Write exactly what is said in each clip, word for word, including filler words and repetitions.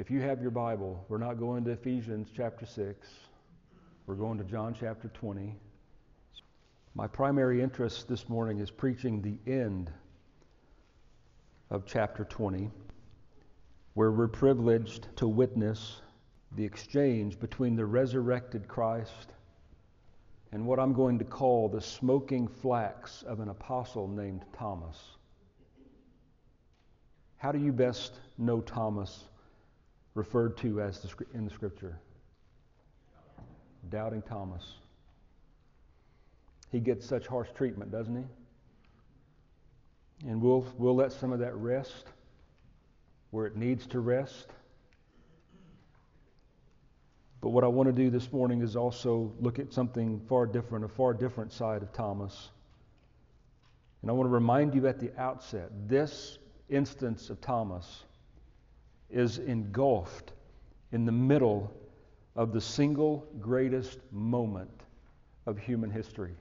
If you have your Bible, we're not going to Ephesians chapter six. We're going to John chapter twenty. My primary interest this morning is preaching the end of chapter twenty, where we're privileged to witness the exchange between the resurrected Christ and what I'm going to call the smoking flax of an apostle named Thomas. How do you best know Thomas referred to as the, in the Scripture? Doubting Thomas. He gets such harsh treatment, doesn't he? And we'll we'll let some of that rest where it needs to rest. But what I want to do this morning is also look at something far different, a far different side of Thomas. And I want to remind you at the outset, this instance of Thomas is engulfed in the middle of the single greatest moment of human history.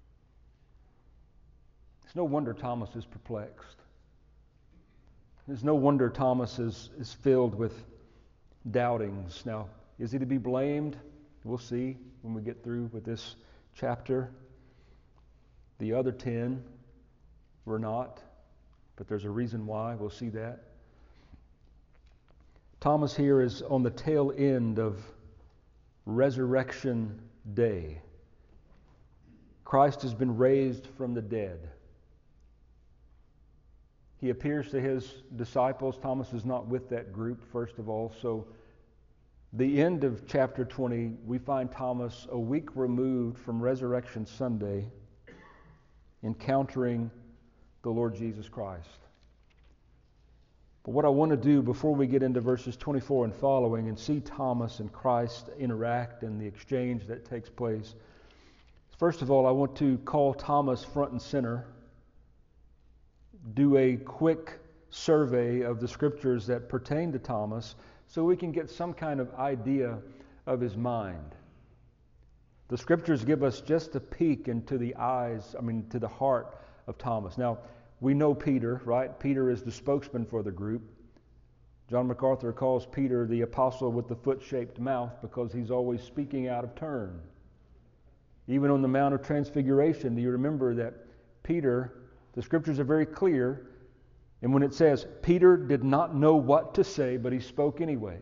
It's no wonder Thomas is perplexed. It's no wonder Thomas is, is filled with doubtings. Now, is he to be blamed? We'll see when we get through with this chapter. The other ten were not, but there's a reason why. We'll see that. Thomas here is on the tail end of Resurrection Day. Christ has been raised from the dead. He appears to his disciples. Thomas is not with that group, first of all. So the end of chapter twenty, we find Thomas a week removed from Resurrection Sunday, encountering the Lord Jesus Christ. But what I want to do before we get into verses twenty-four and following and see Thomas and Christ interact in the exchange that takes place, first of all, I want to call Thomas front and center, do a quick survey of the scriptures that pertain to Thomas so we can get some kind of idea of his mind. The scriptures give us just a peek into the eyes, I mean, to the heart of Thomas. Now, we know Peter, right? Peter is the spokesman for the group. John MacArthur calls Peter the apostle with the foot-shaped mouth because he's always speaking out of turn. Even on the Mount of Transfiguration, do you remember that Peter, the scriptures are very clear, and when it says, Peter did not know what to say, but he spoke anyway.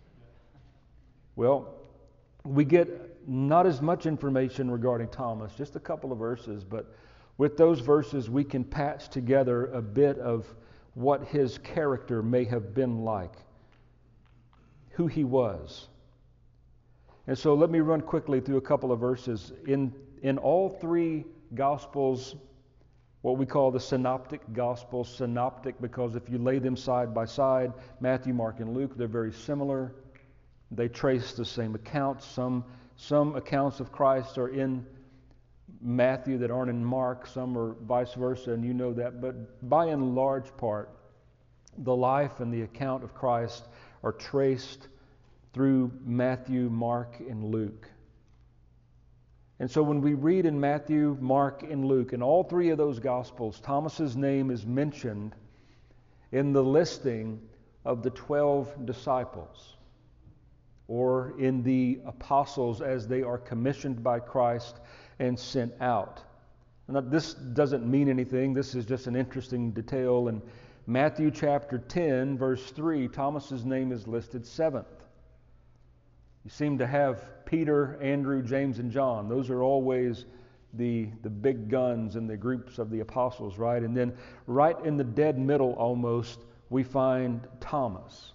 Well, we get not as much information regarding Thomas, just a couple of verses, but with those verses we can patch together a bit of what his character may have been like, who he was. And so let me run quickly through a couple of verses. In, in all three Gospels, what we call the synoptic Gospels, synoptic because if you lay them side by side, Matthew, Mark, and Luke, they're very similar. They trace the same accounts. Some, some accounts of Christ are in Matthew that aren't in Mark, some are vice versa, and you know that. But by and large part, the life and the account of Christ are traced through Matthew, Mark, and Luke. And so when we read in Matthew, Mark, and Luke, in all three of those Gospels, Thomas's name is mentioned in the listing of the twelve disciples, or in the apostles as they are commissioned by Christ and sent out. Now, this doesn't mean anything. This is just an interesting detail. In Matthew chapter ten, verse three, Thomas's name is listed seventh. You seem to have Peter, Andrew, James, and John. Those are always the, the big guns in the groups of the apostles, right? And then right in the dead middle almost, we find Thomas.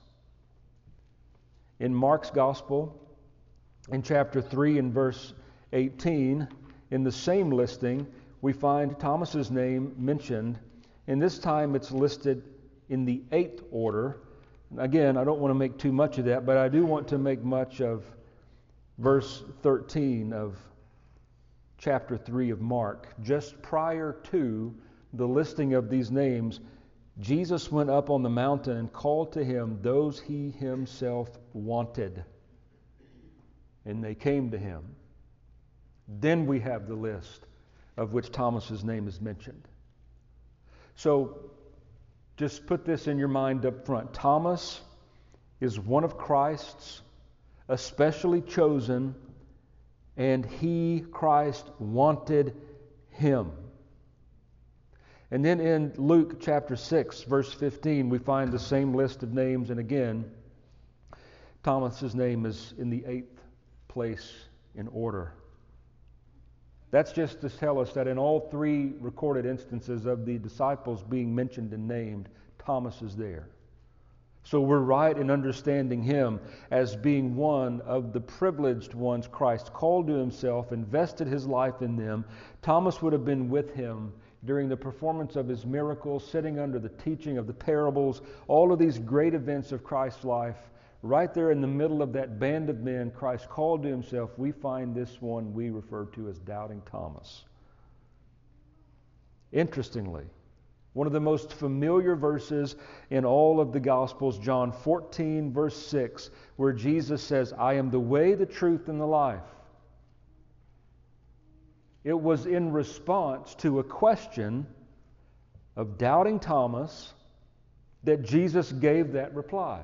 In Mark's Gospel, in chapter three and verse eighteen, in the same listing, we find Thomas's name mentioned, and this time it's listed in the eighth order. Again, I don't want to make too much of that, but I do want to make much of verse thirteen of chapter three of Mark. Just prior to the listing of these names, Jesus went up on the mountain and called to him those he himself wanted, and they came to him. Then we have the list of which Thomas's name is mentioned. So just put this in your mind up front. Thomas is one of Christ's, especially chosen, and he, Christ, wanted him. And then in Luke chapter six, verse fifteen, we find the same list of names, and again, Thomas's name is in the eighth place in order. That's just to tell us that in all three recorded instances of the disciples being mentioned and named, Thomas is there. So we're right in understanding him as being one of the privileged ones Christ called to himself, invested his life in them. Thomas would have been with him during the performance of his miracles, sitting under the teaching of the parables, all of these great events of Christ's life. Right there in the middle of that band of men Christ called to himself, we find this one we refer to as Doubting Thomas. Interestingly, one of the most familiar verses in all of the Gospels, John fourteen, verse six, where Jesus says, I am the way, the truth, and the life. It was in response to a question of Doubting Thomas that Jesus gave that reply.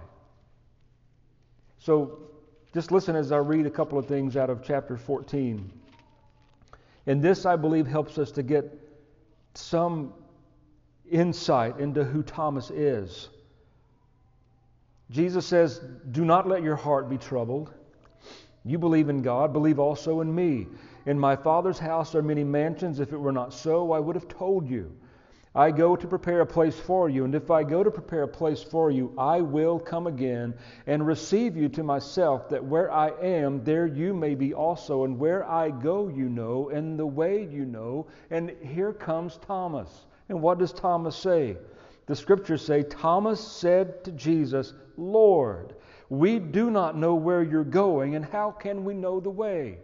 So just listen as I read a couple of things out of chapter fourteen. And this, I believe, helps us to get some insight into who Thomas is. Jesus says, do not let your heart be troubled. You believe in God, believe also in me. In my Father's house are many mansions. If it were not so, I would have told you. I go to prepare a place for you, and if I go to prepare a place for you, I will come again and receive you to myself, that where I am, there you may be also, and where I go you know, and the way you know. And here comes Thomas. And what does Thomas say? The Scriptures say, Thomas said to Jesus, Lord, we do not know where you're going, and how can we know the way?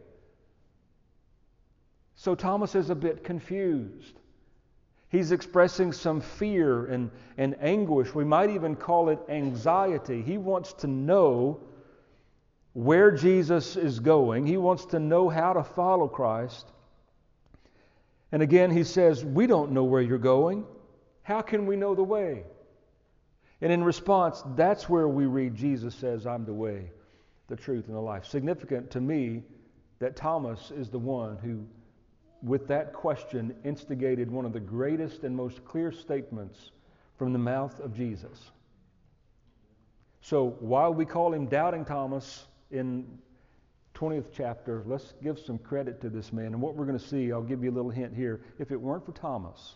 So Thomas is a bit confused. He's expressing some fear and, and anguish. We might even call it anxiety. He wants to know where Jesus is going. He wants to know how to follow Christ. And again, he says, we don't know where you're going. How can we know the way? And in response, that's where we read Jesus says, I'm the way, the truth, and the life. Significant to me that Thomas is the one who, with that question, instigated one of the greatest and most clear statements from the mouth of Jesus. So while we call him Doubting Thomas in twentieth chapter, let's give some credit to this man. And what we're going to see, I'll give you a little hint here. If it weren't for Thomas,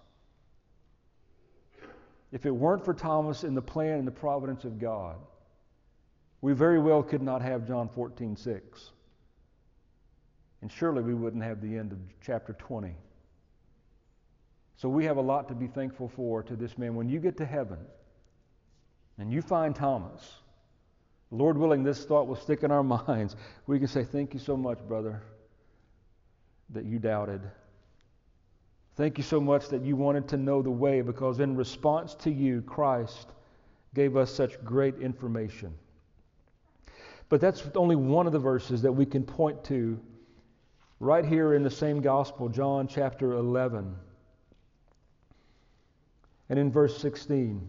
if it weren't for Thomas in the plan and the providence of God, we very well could not have John fourteen six. And surely we wouldn't have the end of chapter twenty. So we have a lot to be thankful for to this man. When you get to heaven and you find Thomas, Lord willing, this thought will stick in our minds. We can say, thank you so much, brother, that you doubted. Thank you so much that you wanted to know the way, because in response to you, Christ gave us such great information. But that's only one of the verses that we can point to right here in the same gospel, John chapter eleven. And in verse sixteen,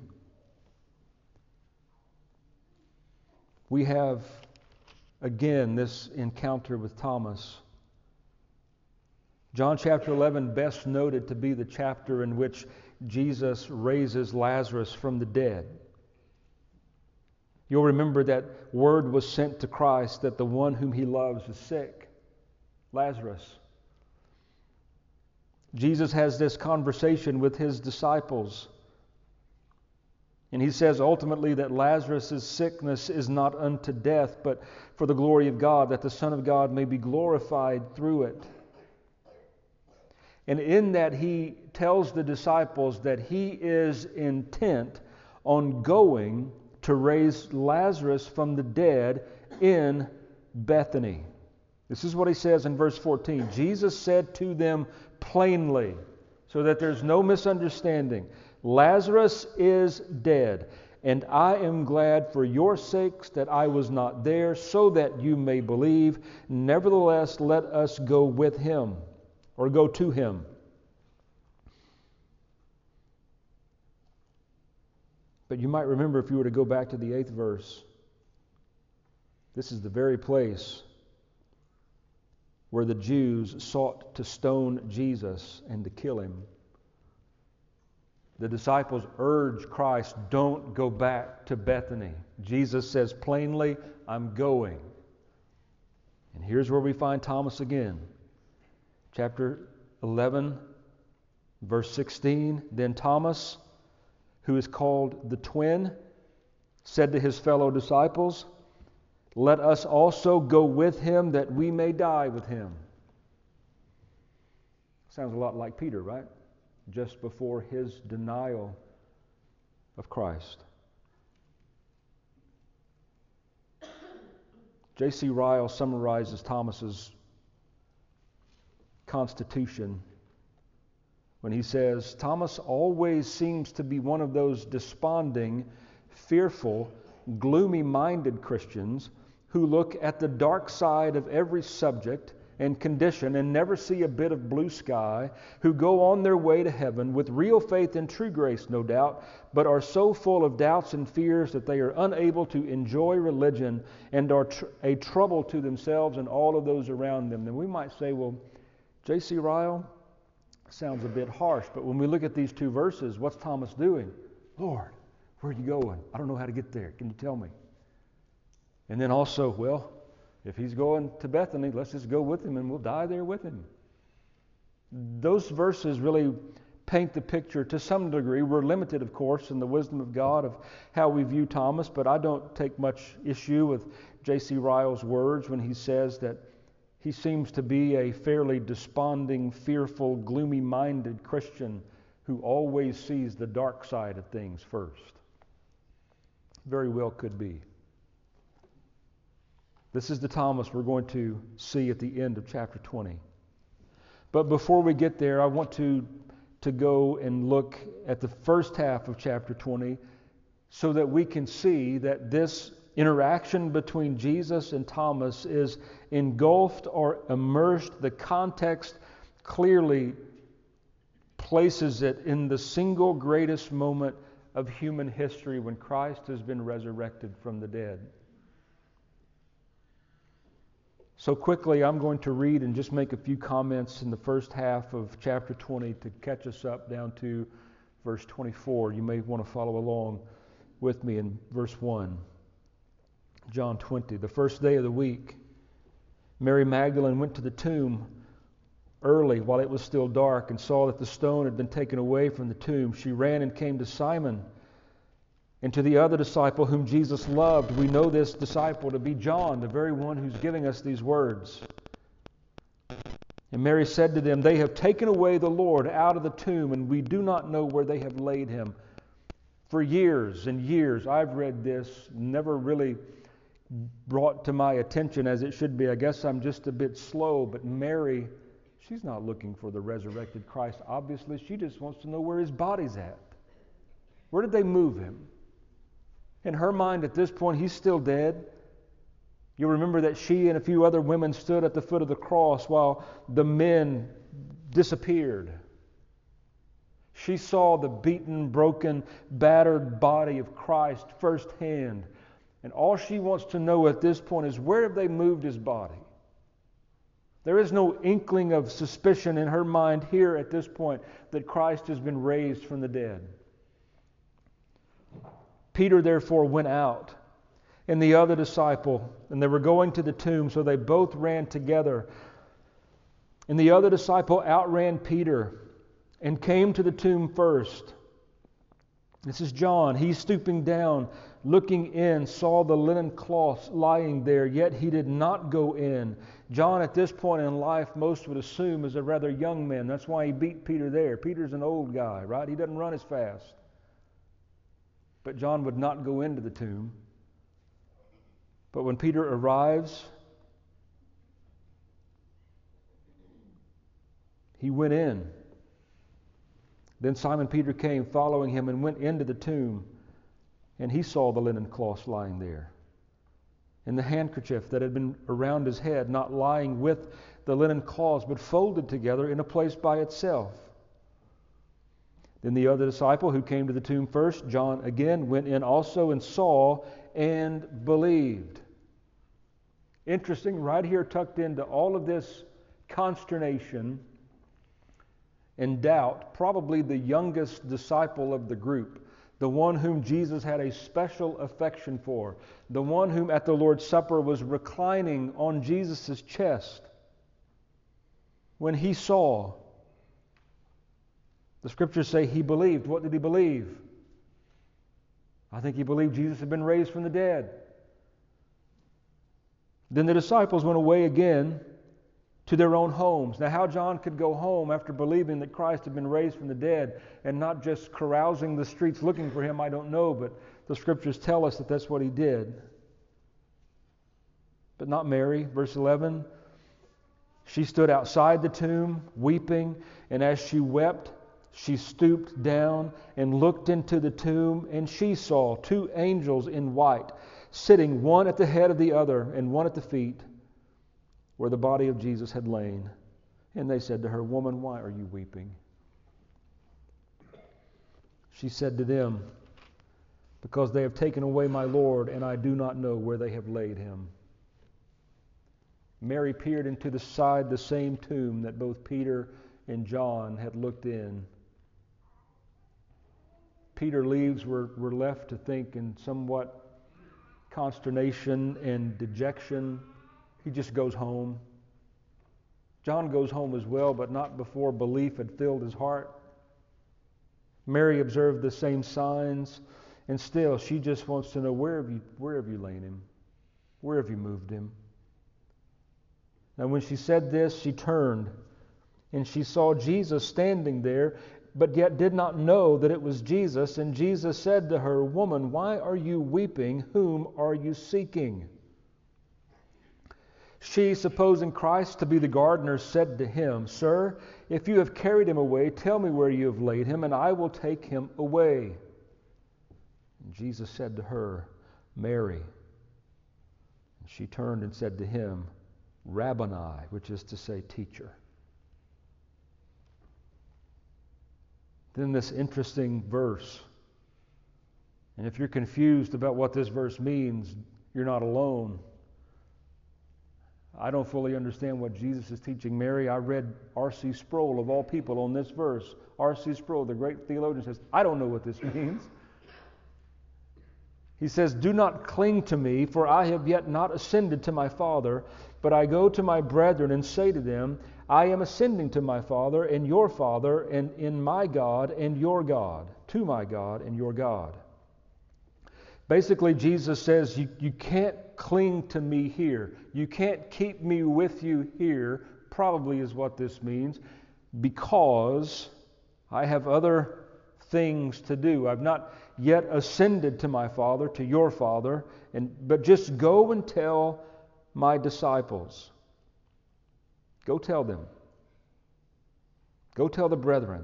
we have again this encounter with Thomas. John chapter eleven, best noted to be the chapter in which Jesus raises Lazarus from the dead. You'll remember that word was sent to Christ that the one whom he loves is sick, Lazarus. Jesus has this conversation with his disciples. And he says ultimately that Lazarus' sickness is not unto death, but for the glory of God, that the Son of God may be glorified through it. And in that he tells the disciples that he is intent on going to raise Lazarus from the dead in Bethany. This is what he says in verse fourteen. Jesus said to them plainly, so that there's no misunderstanding, Lazarus is dead, and I am glad for your sakes that I was not there, so that you may believe. Nevertheless, let us go with him, or go to him. But you might remember, if you were to go back to the eighth verse, This is the very place where the Jews sought to stone Jesus and to kill him. The disciples urge Christ, don't go back to Bethany. Jesus says plainly, I'm going. And here's where we find Thomas again. Chapter eleven, verse sixteen. Then Thomas, who is called the twin, said to his fellow disciples, let us also go with him that we may die with him. Sounds a lot like Peter, right? Just before his denial of Christ. J C Ryle summarizes Thomas's constitution when he says, Thomas always seems to be one of those desponding, fearful, gloomy-minded Christians who look at the dark side of every subject and condition and never see a bit of blue sky, who go on their way to heaven with real faith and true grace, no doubt, but are so full of doubts and fears that they are unable to enjoy religion and are tr- a trouble to themselves and all of those around them. Then we might say, well, J C Ryle sounds a bit harsh, but when we look at these two verses, what's Thomas doing? Lord, where are you going? I don't know how to get there. Can you tell me? And then also, well, if he's going to Bethany, let's just go with him and we'll die there with him. Those verses really paint the picture to some degree. We're limited, of course, in the wisdom of God of how we view Thomas, but I don't take much issue with J C Ryle's words when he says that he seems to be a fairly desponding, fearful, gloomy-minded Christian who always sees the dark side of things first. Very well could be. This is the Thomas we're going to see at the end of chapter twenty. But before we get there, I want to, to go and look at the first half of chapter twenty so that we can see that this interaction between Jesus and Thomas is engulfed or immersed. The context clearly places it in the single greatest moment of human history when Christ has been resurrected from the dead. So quickly, I'm going to read and just make a few comments in the first half of chapter twenty to catch us up down to verse twenty-four. You may want to follow along with me in verse one. John twenty, the first day of the week, Mary Magdalene went to the tomb early while it was still dark and saw that the stone had been taken away from the tomb. She ran and came to Simon and to the other disciple whom Jesus loved. We know this disciple to be John, the very one who's giving us these words. And Mary said to them, they have taken away the Lord out of the tomb, and we do not know where they have laid him. For years and years I've read this, never really brought to my attention as it should be. I guess I'm just a bit slow, but Mary, she's not looking for the resurrected Christ. Obviously, she just wants to know where his body's at. Where did they move him? In her mind at this point, he's still dead. You'll remember that she and a few other women stood at the foot of the cross while the men disappeared. She saw the beaten, broken, battered body of Christ firsthand. And all she wants to know at this point is, where have they moved his body? There is no inkling of suspicion in her mind here at this point that Christ has been raised from the dead. Peter therefore went out, and the other disciple, and they were going to the tomb, so they both ran together. And the other disciple outran Peter and came to the tomb first. This is John. He, stooping down, looking in, saw the linen cloths lying there, yet he did not go in. John, at this point in life, most would assume is a rather young man. That's why he beat Peter there. Peter's an old guy, right? He doesn't run as fast. But John would not go into the tomb. But when Peter arrives, he went in. Then Simon Peter came following him and went into the tomb, and he saw the linen cloths lying there, and the handkerchief that had been around his head, not lying with the linen cloths, but folded together in a place by itself. Then the other disciple who came to the tomb first, John again, went in also and saw and believed. Interesting, right here tucked into all of this consternation and doubt, probably the youngest disciple of the group, the one whom Jesus had a special affection for, the one whom at the Lord's Supper was reclining on Jesus' chest. When he saw, the Scriptures say he believed. What did he believe? I think he believed Jesus had been raised from the dead. Then the disciples went away again to their own homes. Now, how John could go home after believing that Christ had been raised from the dead and not just carousing the streets looking for him, I don't know, but the Scriptures tell us that that's what he did. But not Mary. Verse eleven, she stood outside the tomb, weeping, and as she wept, she stooped down and looked into the tomb, and she saw two angels in white, sitting one at the head of the other and one at the feet, where the body of Jesus had lain. And they said to her, "Woman, why are you weeping?" She said to them, "Because they have taken away my Lord, and I do not know where they have laid him." Mary peered into the side, the same tomb that both Peter and John had looked in. Peter leaves. We're, we're left to think in somewhat consternation and dejection. He just goes home. John goes home as well, but not before belief had filled his heart. Mary observed the same signs, and still she just wants to know, where have you, where have you laid him? Where have you moved him? Now when she said this, she turned, and she saw Jesus standing there, but yet did not know that it was Jesus. And Jesus said to her, "Woman, why are you weeping? Whom are you seeking?" She, supposing Christ to be the gardener, said to him, "Sir, if you have carried him away, tell me where you have laid him, and I will take him away." And Jesus said to her, "Mary." And she turned and said to him, "Rabboni," which is to say, teacher. Then this interesting verse. And if you're confused about what this verse means, you're not alone. I don't fully understand what Jesus is teaching Mary. I read R C Sproul, of all people, on this verse. R C Sproul, the great theologian, says, I don't know what this means. He says, "Do not cling to me, for I have yet not ascended to my Father, but I go to my brethren and say to them, I am ascending to my Father and your Father, and in my God and your God, to my God and your God." Basically, Jesus says, you, you can't cling to me here. You can't keep me with you here, probably is what this means, because I have other things to do. I've not yet ascended to my Father, to your Father, and but just go and tell my disciples. Go tell them. Go tell the brethren.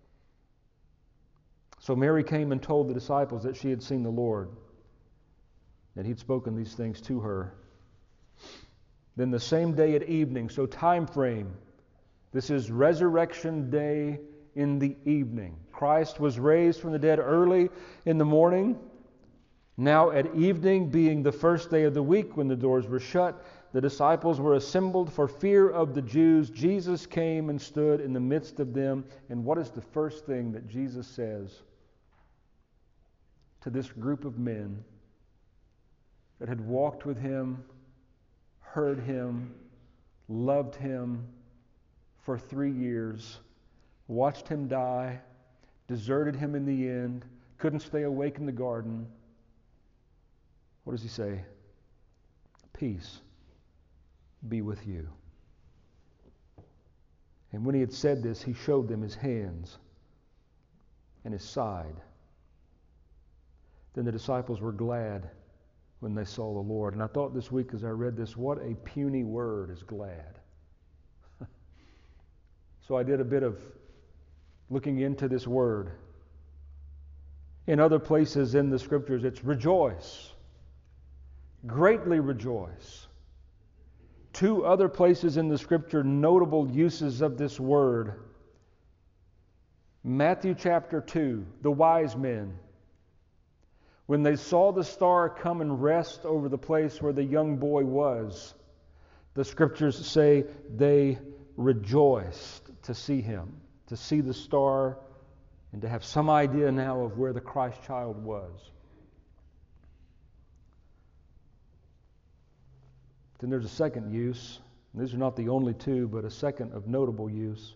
So Mary came and told the disciples that she had seen the Lord, that he'd spoken these things to her. Then the same day at evening, so time frame, this is resurrection day in the evening. Christ was raised from the dead early in the morning. Now at evening, being the first day of the week when the doors were shut, the disciples were assembled for fear of the Jews. Jesus came and stood in the midst of them. And what is the first thing that Jesus says to this group of men that had walked with him, heard him, loved him for three years, watched him die, deserted him in the end, couldn't stay awake in the garden? What does he say? Peace be with you. And when he had said this, he showed them his hands and his side. Then the disciples were glad when they saw the Lord. And I thought this week as I read this, what a puny word is glad. So I did a bit of looking into this word. In other places in the Scriptures, it's rejoice. Greatly rejoice. Two other places in the Scripture, notable uses of this word. Matthew chapter two, the wise men. When they saw the star come and rest over the place where the young boy was, The Scriptures say they rejoiced to see him, to see the star, and to have some idea now of where the Christ child was. Then there's a second use. These are not the only two, but a second of notable use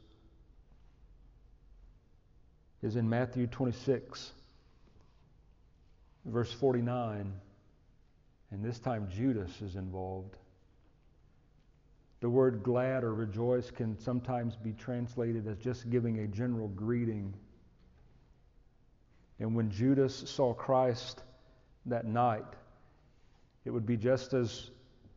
is in Matthew twenty-six, verse forty-nine. And this time Judas is involved. The word glad or rejoice can sometimes be translated as just giving a general greeting. And when Judas saw Christ that night, it would be just as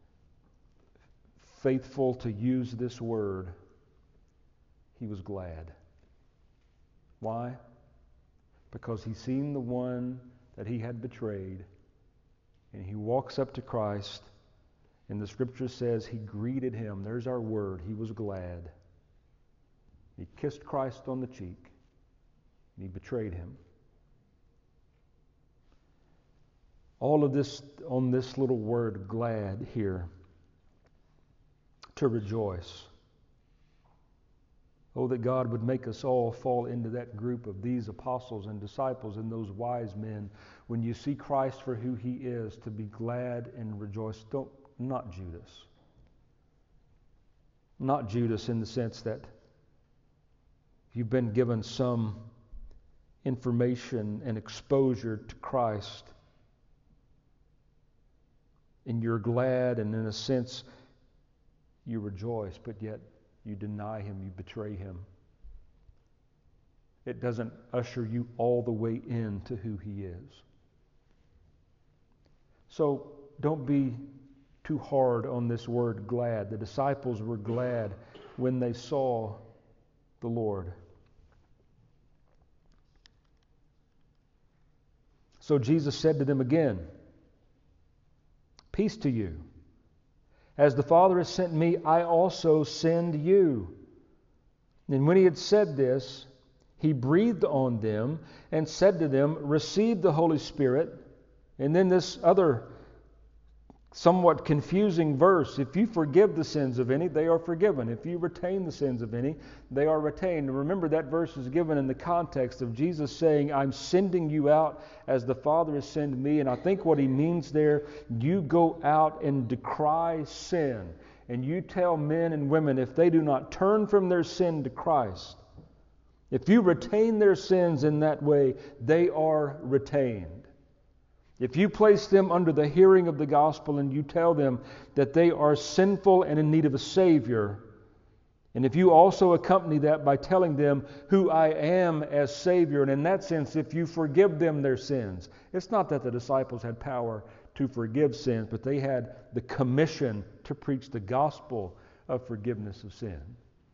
faithful to use this word. He was glad. Why? Because he's seen the one that he had betrayed, and he walks up to Christ, and the Scripture says he greeted him. There's our word. He was glad. He kissed Christ on the cheek, and he betrayed him. All of this on this little word, glad, here. To rejoice. Oh, that God would make us all fall into that group of these apostles and disciples and those wise men. When you see Christ for who he is, to be glad and rejoice. Don't, not Judas. Not Judas in the sense that you've been given some information and exposure to Christ, and you're glad, and in a sense you rejoice, but yet you deny him, you betray him. It doesn't usher you all the way into who he is. So don't be too hard on this word glad. The disciples were glad when they saw the Lord. So Jesus said to them again, "Peace to you. As the Father has sent me, I also send you." And when he had said this, he breathed on them and said to them, "Receive the Holy Spirit." And then this other somewhat confusing verse, if you forgive the sins of any, they are forgiven. If you retain the sins of any, they are retained. And remember, that verse is given in the context of Jesus saying, "I'm sending you out as the Father has sent me." And I think what he means there, you go out and decry sin. And you tell men and women, if they do not turn from their sin to Christ, if you retain their sins in that way, they are retained. If you place them under the hearing of the gospel and you tell them that they are sinful and in need of a Savior, and if you also accompany that by telling them who I am as Savior, and in that sense, if you forgive them their sins, it's not that the disciples had power to forgive sins, but they had the commission to preach the gospel of forgiveness of sin.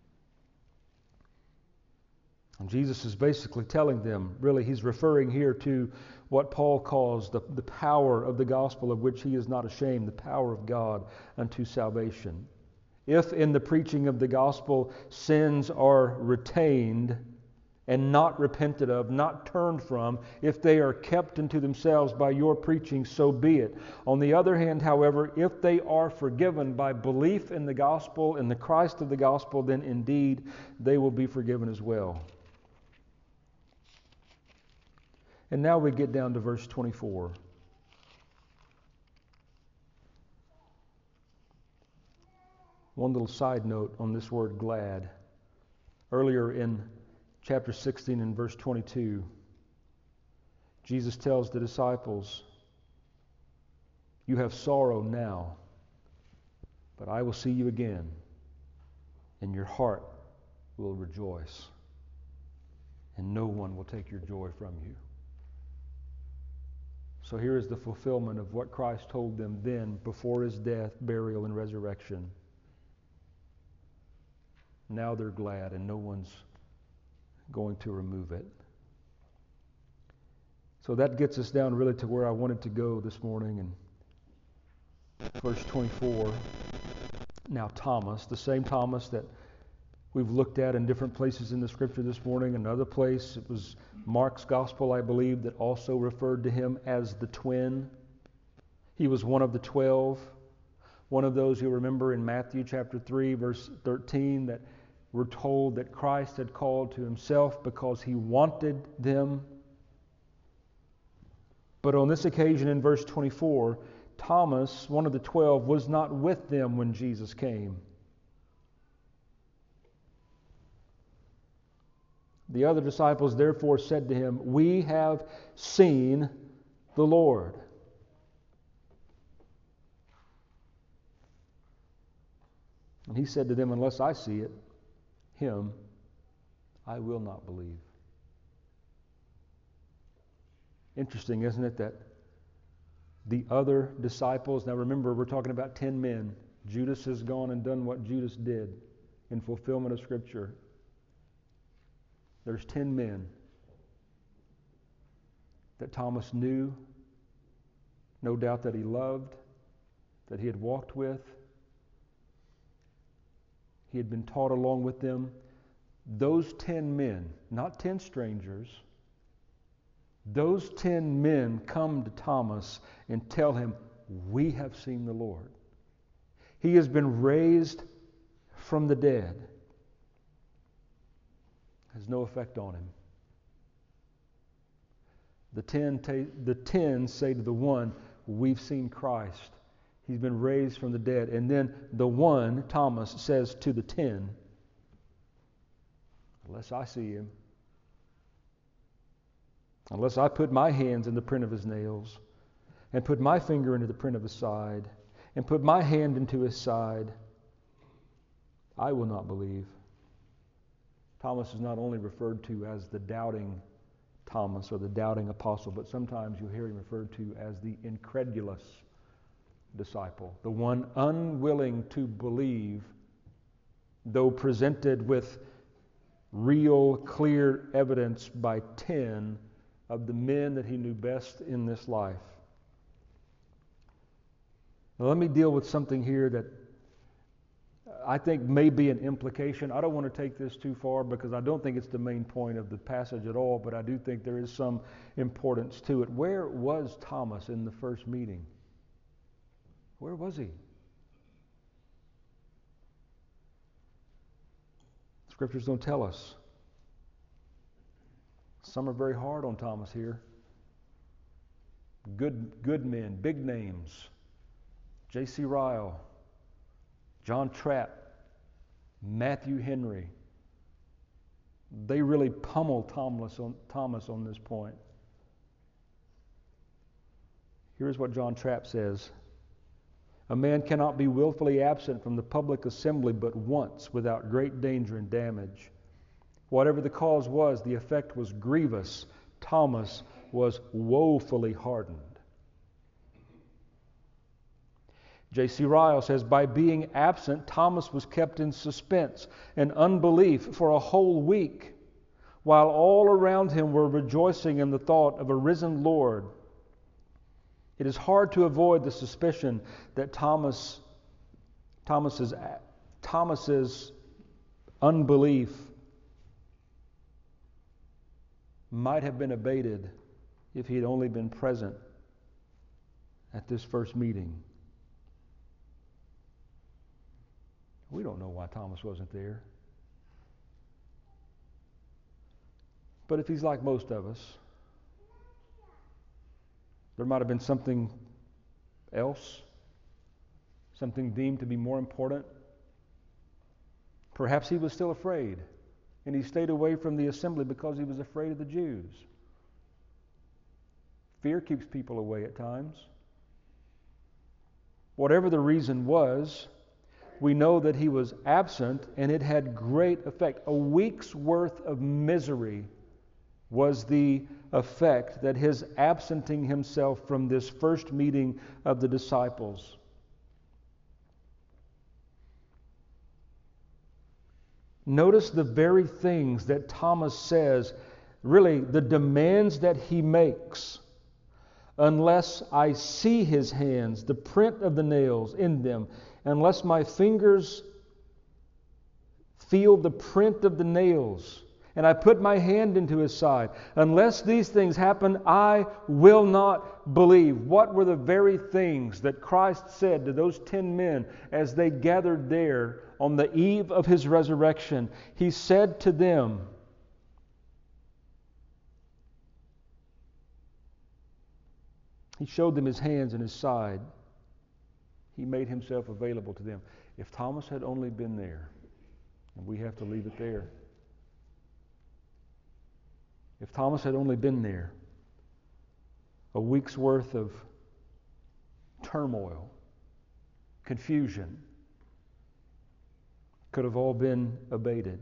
And Jesus is basically telling them, really he's referring here to what Paul calls the, the power of the gospel, of which he is not ashamed, the power of God unto salvation. If in the preaching of the gospel sins are retained and not repented of, not turned from, if they are kept unto themselves by your preaching, so be it. On the other hand, however, if they are forgiven by belief in the gospel, in the Christ of the gospel, then indeed they will be forgiven as well. And now we get down to verse twenty-four. One little side note on this word glad. Earlier in chapter sixteen and verse twenty-two, Jesus tells the disciples, "You have sorrow now, but I will see you again, and your heart will rejoice, and no one will take your joy from you." So here is the fulfillment of what Christ told them then before his death, burial, and resurrection. Now they're glad and no one's going to remove it. So that gets us down really to where I wanted to go this morning in verse twenty-four. Now Thomas, the same Thomas that we've looked at in different places in the Scripture this morning. Another place, it was Mark's Gospel, I believe, that also referred to him as the twin. He was one of the twelve. One of those you remember in Matthew chapter three, verse thirteen, that we're told that Christ had called to himself because he wanted them. But on this occasion in verse twenty-four, Thomas, one of the twelve, was not with them when Jesus came. The other disciples therefore said to him, "We have seen the Lord." And he said to them, "Unless I see it, him, I will not believe." Interesting, isn't it, that the other disciples, now remember, we're talking about ten men. Judas has gone and done what Judas did in fulfillment of Scripture. There's ten men that Thomas knew, no doubt that he loved, that he had walked with. He had been taught along with them. Those ten men, not ten strangers, those ten men come to Thomas and tell him, "We have seen the Lord. He has been raised from the dead." Has no effect on him. The ten, ta- the ten say to the one, "We've seen Christ. He's been raised from the dead." And then the one, Thomas, says to the ten, "Unless I see him, unless I put my hands in the print of his nails, and put my finger into the print of his side, and put my hand into his side, I will not believe." Thomas is not only referred to as the doubting Thomas or the doubting apostle, but sometimes you hear him referred to as the incredulous disciple, the one unwilling to believe, though presented with real, clear evidence by ten of the men that he knew best in this life. Now, let me deal with something here that I think may be an implication. I don't want to take this too far because I don't think it's the main point of the passage at all, but I do think there is some importance to it. Where was Thomas in the first meeting? Where was he? Scriptures don't tell us. Some are very hard on Thomas here. Good, good men, big names. J C Ryle, John Trapp, Matthew Henry. They really pummel Thomas on, Thomas on this point. Here's what John Trapp says. "A man cannot be willfully absent from the public assembly but once without great danger and damage. Whatever the cause was, the effect was grievous. Thomas was woefully hardened." J C Ryle says, "By being absent, Thomas was kept in suspense and unbelief for a whole week, while all around him were rejoicing in the thought of a risen Lord. It is hard to avoid the suspicion that Thomas, Thomas's, Thomas's unbelief might have been abated if he had only been present at this first meeting." We don't know why Thomas wasn't there. But if he's like most of us, there might have been something else, something deemed to be more important. Perhaps he was still afraid, and he stayed away from the assembly because he was afraid of the Jews. Fear keeps people away at times. Whatever the reason was, we know that he was absent, and it had great effect. A week's worth of misery was the effect that his absenting himself from this first meeting of the disciples. Notice the very things that Thomas says, really the demands that he makes. "Unless I see his hands, the print of the nails in them, unless my fingers feel the print of the nails, and I put my hand into his side. Unless these things happen, I will not believe. What were the very things that Christ said to those ten men as they gathered there on the eve of his resurrection? He said to them, he showed them his hands and his side. He made himself available to them. If Thomas had only been there, and we have to leave it there. If Thomas had only been there, a week's worth of turmoil, confusion could have all been abated.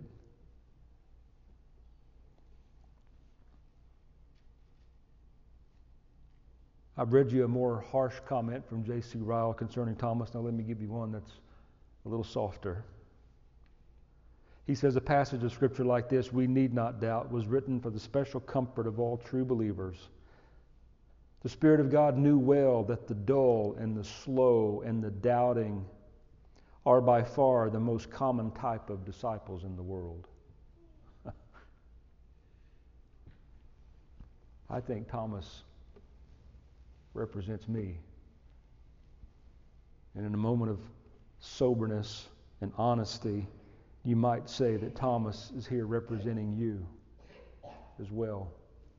I've read you a more harsh comment from J C Ryle concerning Thomas. Now let me give you one that's a little softer. He says a passage of Scripture like this, we need not doubt, was written for the special comfort of all true believers. The Spirit of God knew well that the dull and the slow and the doubting are by far the most common type of disciples in the world. I think Thomas represents me. And in a moment of soberness and honesty, you might say that Thomas is here representing you as well.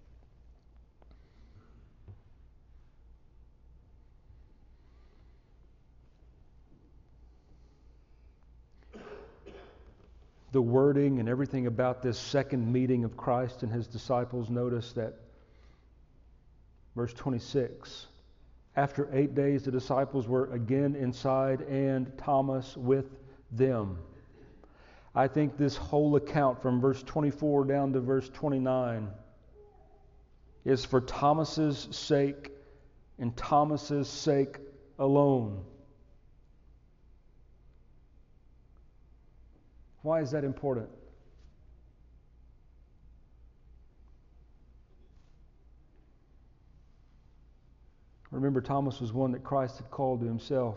The wording and everything about this second meeting of Christ and his disciples, notice that verse twenty-six, after eight days the disciples were again inside and Thomas with them. I think this whole account from verse twenty-four down to verse twenty-nine is for Thomas's sake and Thomas's sake alone. Why is that important? Remember, Thomas was one that Christ had called to himself.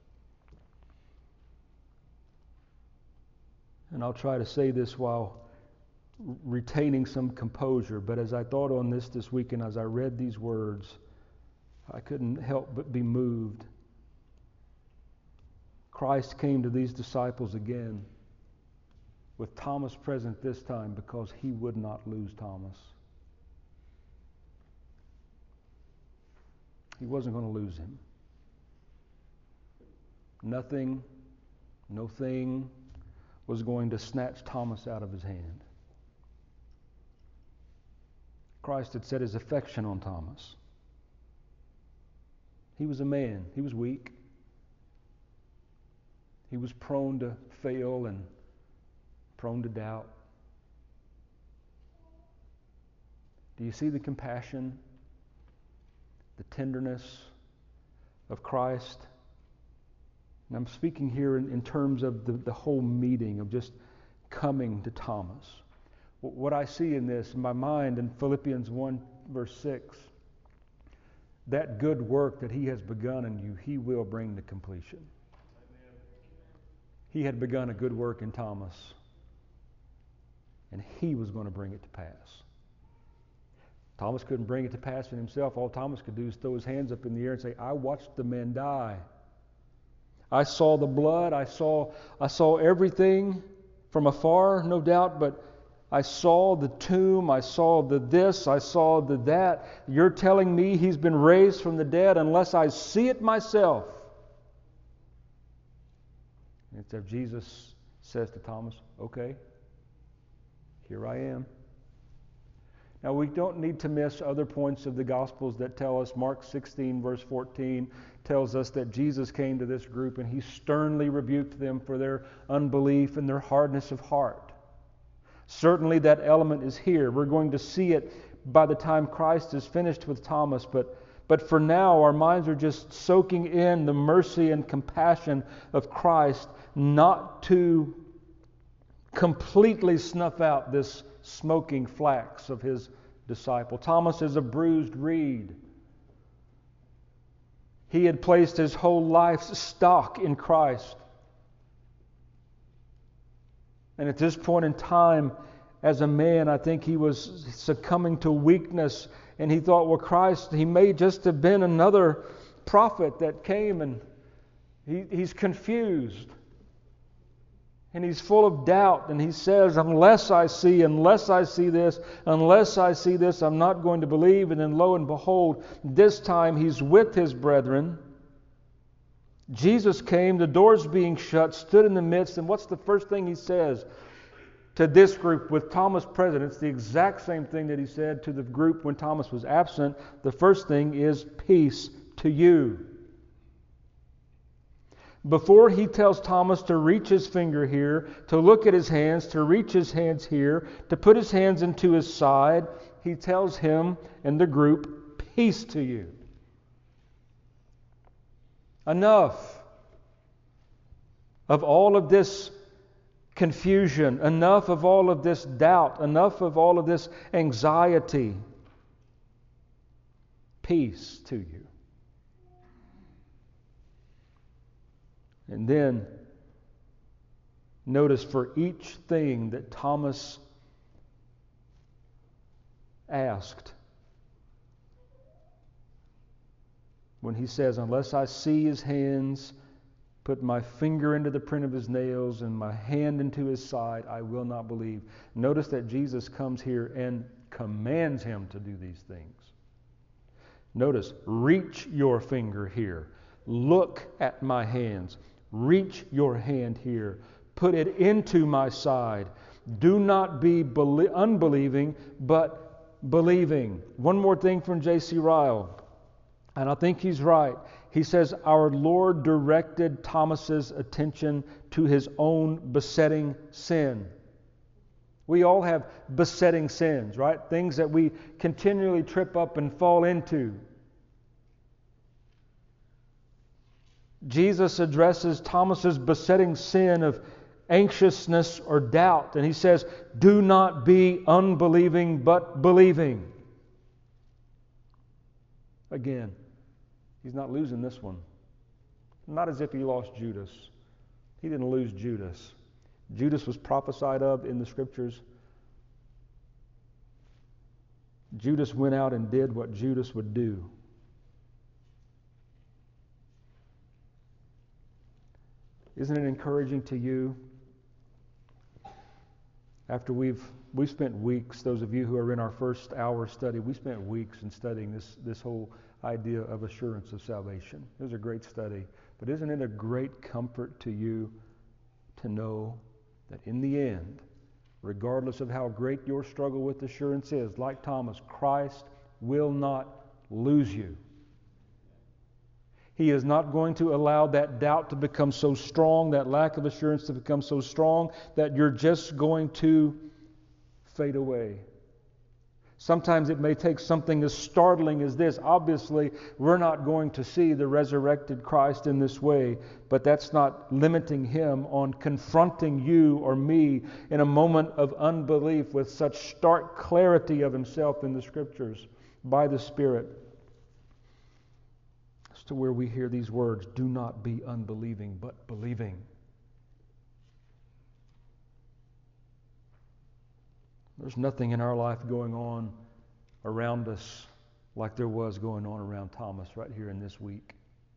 And I'll try to say this while retaining some composure, but as I thought on this this week and as I read these words, I couldn't help but be moved. Christ came to these disciples again, with Thomas present this time, because he would not lose Thomas. He wasn't going to lose him. Nothing, no thing was going to snatch Thomas out of his hand. Christ had set his affection on Thomas. He was a man. He was weak. He was prone to fail and prone to doubt. Do you see the compassion, the tenderness of Christ? And I'm speaking here in, in terms of the, the whole meeting, of just coming to Thomas. What I see in this, in my mind, in Philippians one, verse six, that good work that he has begun in you, he will bring to completion. Amen. He had begun a good work in Thomas, and he was going to bring it to pass. Thomas couldn't bring it to pass in himself. All Thomas could do is throw his hands up in the air and say, I watched the men die. I saw the blood. I saw, I saw everything from afar, no doubt, but I saw the tomb. I saw the this. I saw the that. You're telling me he's been raised from the dead unless I see it myself. And so Jesus says to Thomas, okay, here I am. Now, we don't need to miss other points of the Gospels that tell us. Mark sixteen, verse fourteen, tells us that Jesus came to this group and he sternly rebuked them for their unbelief and their hardness of heart. Certainly that element is here. We're going to see it by the time Christ is finished with Thomas, but, but for now our minds are just soaking in the mercy and compassion of Christ, not to completely snuff out this smoking flax of his disciple. Thomas is a bruised reed. He had placed his whole life's stock in Christ. And at this point in time, as a man, I think he was succumbing to weakness, and he thought, well, Christ, he may just have been another prophet that came, and he, he's confused. And he's full of doubt, and he says, unless I see, unless I see this, unless I see this, I'm not going to believe. And then lo and behold, this time he's with his brethren. Jesus came, the doors being shut, stood in the midst, and what's the first thing he says to this group with Thomas present? It's the exact same thing that he said to the group when Thomas was absent. The first thing is, peace to you. Before he tells Thomas to reach his finger here, to look at his hands, to reach his hands here, to put his hands into his side, he tells him and the group, peace to you. Enough of all of this confusion, enough of all of this doubt, enough of all of this anxiety. Peace to you. And then, notice for each thing that Thomas asked, when he says, unless I see his hands, put my finger into the print of his nails, and my hand into his side, I will not believe. Notice that Jesus comes here and commands him to do these things. Notice, reach your finger here. Look at my hands. Reach your hand here. Put it into my side. Do not be belie- unbelieving, but believing. One more thing from J C Ryle, and I think he's right. He says, our Lord directed Thomas's attention to his own besetting sin. We all have besetting sins, right? Things that we continually trip up and fall into. Jesus addresses Thomas's besetting sin of anxiousness or doubt, and he says, do not be unbelieving but believing. Again, he's not losing this one. Not as if he lost Judas. He didn't lose Judas. Judas was prophesied of in the Scriptures. Judas went out and did what Judas would do. Isn't it encouraging to you? After we've we've spent weeks, those of you who are in our first hour study, we spent weeks in studying this, this whole idea of assurance of salvation. It was a great study. But isn't it a great comfort to you to know that in the end, regardless of how great your struggle with assurance is, like Thomas, Christ will not lose you. He is not going to allow that doubt to become so strong, that lack of assurance to become so strong, that you're just going to fade away. Sometimes it may take something as startling as this. Obviously, we're not going to see the resurrected Christ in this way, but that's not limiting Him on confronting you or me in a moment of unbelief with such stark clarity of Himself in the Scriptures by the Spirit. As to where we hear these words, do not be unbelieving, but believing. There's nothing in our life going on around us like there was going on around Thomas right here in this week.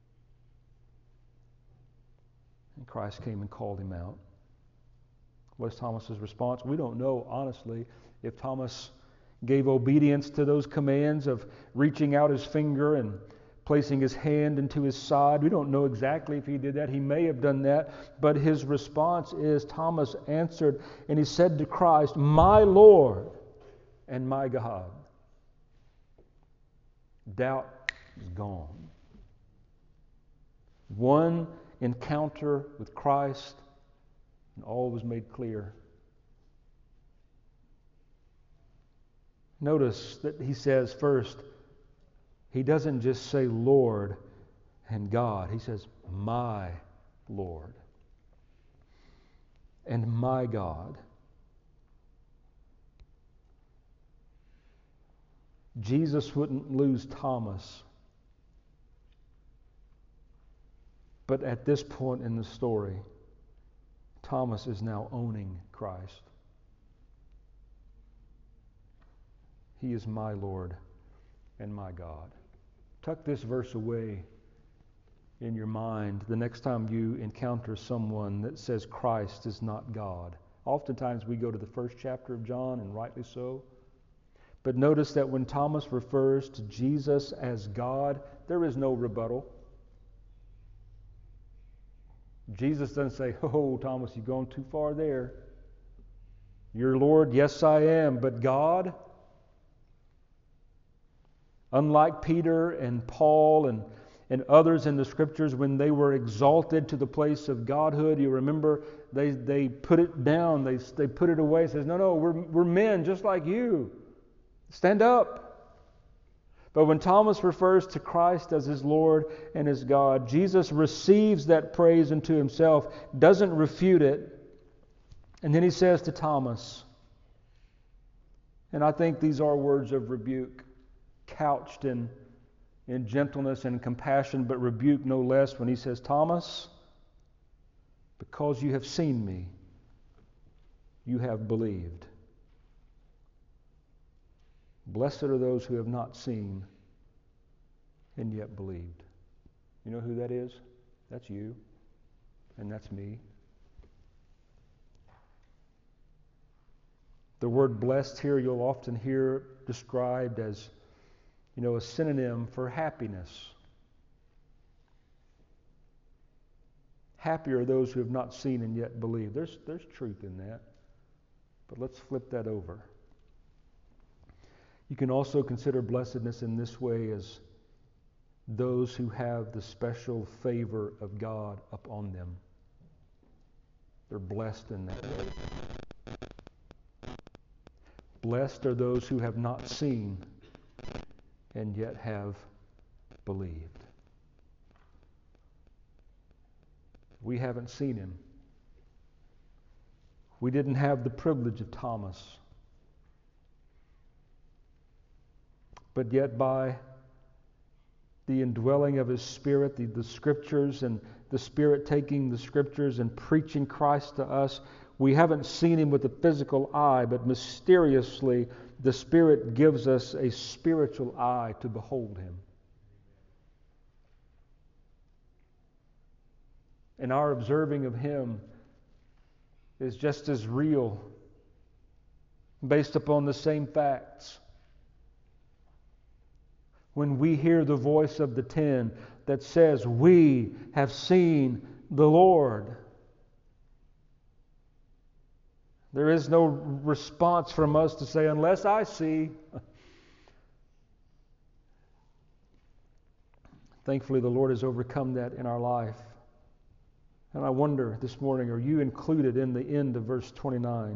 And Christ came and called him out. What is Thomas's response? We don't know, honestly, if Thomas gave obedience to those commands of reaching out his finger and placing his hand into his side. We don't know exactly if he did that. He may have done that. But his response is, Thomas answered, and he said to Christ, my Lord and my God. Doubt is gone. One encounter with Christ, and all was made clear. Notice that he says first, he doesn't just say Lord and God. He says, my Lord and my God. Jesus wouldn't lose Thomas. But at this point in the story, Thomas is now owning Christ. He is my Lord and my God. Tuck this verse away in your mind the next time you encounter someone that says Christ is not God. Oftentimes we go to the first chapter of John, and rightly so. But notice that when Thomas refers to Jesus as God, there is no rebuttal. Jesus doesn't say, "Oh, Thomas, you've gone too far there. Your Lord, yes, I am, but God?" Unlike Peter and Paul and, and others in the Scriptures, when they were exalted to the place of godhood, you remember they, they put it down, they, they put it away. It says, no, no, we're, we're men just like you. Stand up. But when Thomas refers to Christ as his Lord and his God, Jesus receives that praise into himself, doesn't refute it, and then he says to Thomas, and I think these are words of rebuke, couched in, in gentleness and compassion, but rebuke no less, when he says, Thomas, because you have seen me, you have believed. Blessed are those who have not seen and yet believed. You know who that is? That's you, and that's me. The word blessed here you'll often hear described as, you know, a synonym for happiness. Happy are those who have not seen and yet believe. There's, there's truth in that. But let's flip that over. You can also consider blessedness in this way as those who have the special favor of God upon them. They're blessed in that way. Blessed are those who have not seen and yet have believed. We haven't seen him. We didn't have the privilege of Thomas. But yet by the indwelling of his Spirit, the, the Scriptures, and the Spirit taking the Scriptures and preaching Christ to us, we haven't seen him with the physical eye, but mysteriously the Spirit gives us a spiritual eye to behold him. And our observing of him is just as real, based upon the same facts. When we hear the voice of the ten that says, "We have seen the Lord," there is no response from us to say, "Unless I see." Thankfully, the Lord has overcome that in our life. And I wonder this morning, are you included in the end of verse twenty-nine?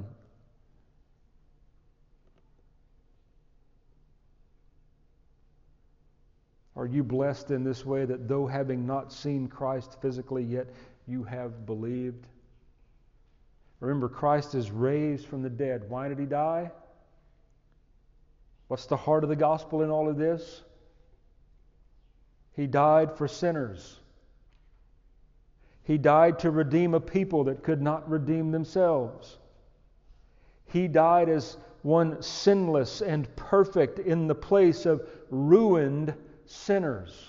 Are you blessed in this way that though having not seen Christ physically, yet you have believed? Remember, Christ is raised from the dead. Why did he die? What's the heart of the gospel in all of this? He died for sinners. He died to redeem a people that could not redeem themselves. He died as one sinless and perfect in the place of ruined sinners.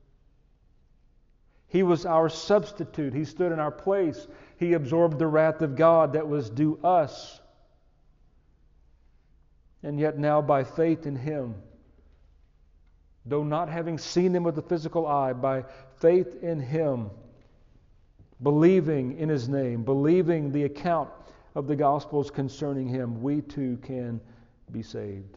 He was our substitute. He stood in our place. He absorbed the wrath of God that was due us. And yet now by faith in him, though not having seen him with the physical eye, by faith in him, believing in his name, believing the account of the Gospels concerning him, we too can be saved.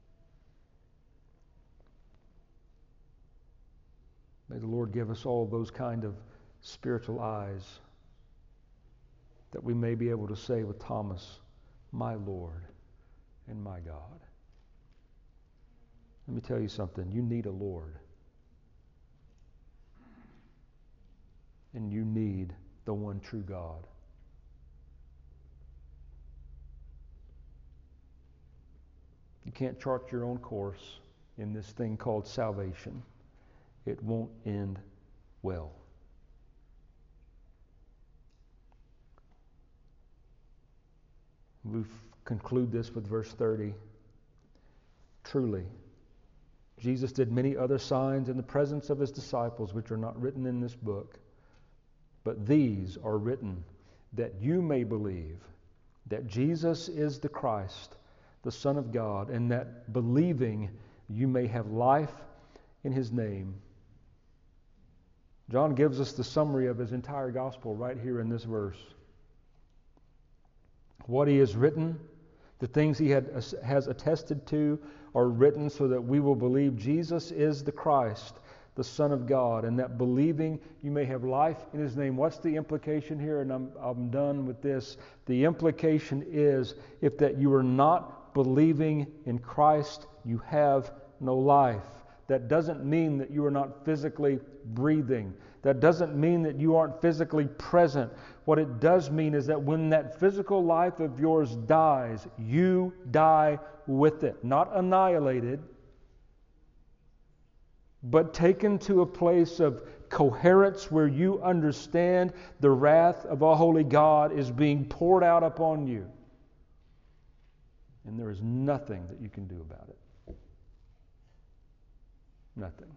May the Lord give us all those kind of spiritual eyes that we may be able to say with Thomas, "My Lord and my God." Let me tell you something. You need a Lord. And you need the one true God. You can't chart your own course in this thing called salvation. It won't end well. We conclude this with verse thirty. Truly, Jesus did many other signs in the presence of his disciples, which are not written in this book. But these are written that you may believe that Jesus is the Christ, the Son of God, and that believing you may have life in his name. John gives us the summary of his entire gospel right here in this verse. What he has written, the things he had, has attested to, are written so that we will believe Jesus is the Christ, the Son of God, and that believing you may have life in his name. What's the implication here? And I'm, I'm done with this. The implication is, if that you are not believing in Christ, you have no life. That doesn't mean that you are not physically breathing. That doesn't mean that you aren't physically present. What it does mean is that when that physical life of yours dies, you die with it. Not annihilated, but taken to a place of coherence where you understand the wrath of a holy God is being poured out upon you. And there is nothing that you can do about it. Nothing.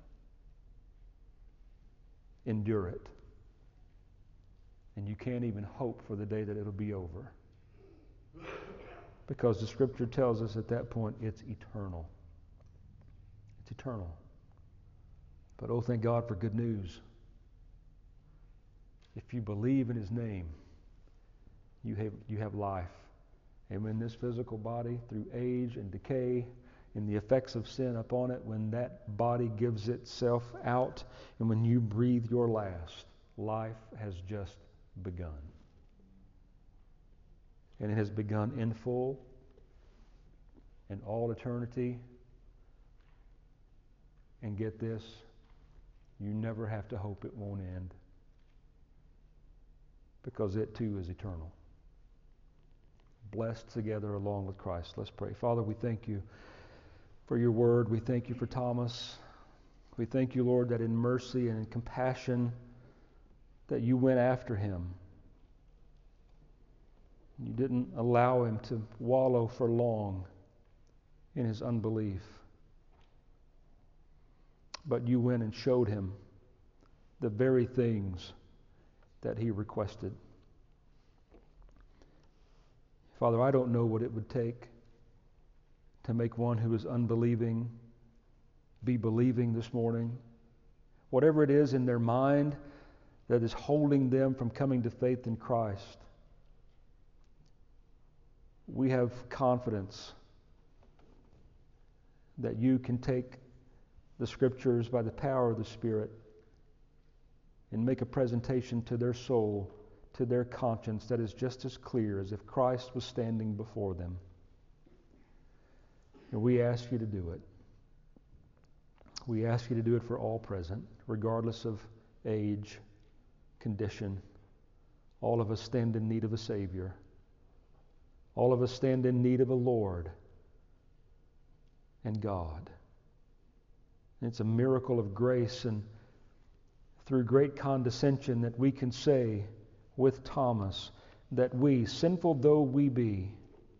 Endure it. And you can't even hope for the day that it'll be over. Because the Scripture tells us at that point it's eternal. It's eternal. But oh, thank God for good news. If you believe in his name, you have, you have life. And when this physical body, through age and decay, and the effects of sin upon it, when that body gives itself out, and when you breathe your last, life has just begun. And it has begun in full, in all eternity. And get this, you never have to hope it won't end, because it too is eternal. Blessed together along with Christ. Let's pray. Father, we thank you for your word. We thank you for Thomas. We thank you, Lord, that in mercy and in compassion that you went after him. You didn't allow him to wallow for long in his unbelief. But you went and showed him the very things that he requested. Father, I don't know what it would take to make one who is unbelieving be believing this morning. Whatever it is in their mind that is holding them from coming to faith in Christ, we have confidence that you can take the Scriptures by the power of the Spirit and make a presentation to their soul, to their conscience, that is just as clear as if Christ was standing before them. And we ask you to do it. We ask you to do it for all present, regardless of age, condition. All of us stand in need of a Savior. All of us stand in need of a Lord and God. And it's a miracle of grace and through great condescension that we can say with Thomas that we, sinful though we be,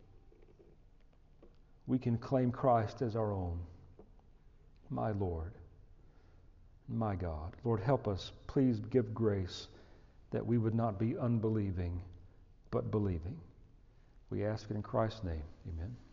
we can claim Christ as our own. My Lord, my God. Lord, help us. Please give grace that we would not be unbelieving, but believing. We ask it in Christ's name. Amen.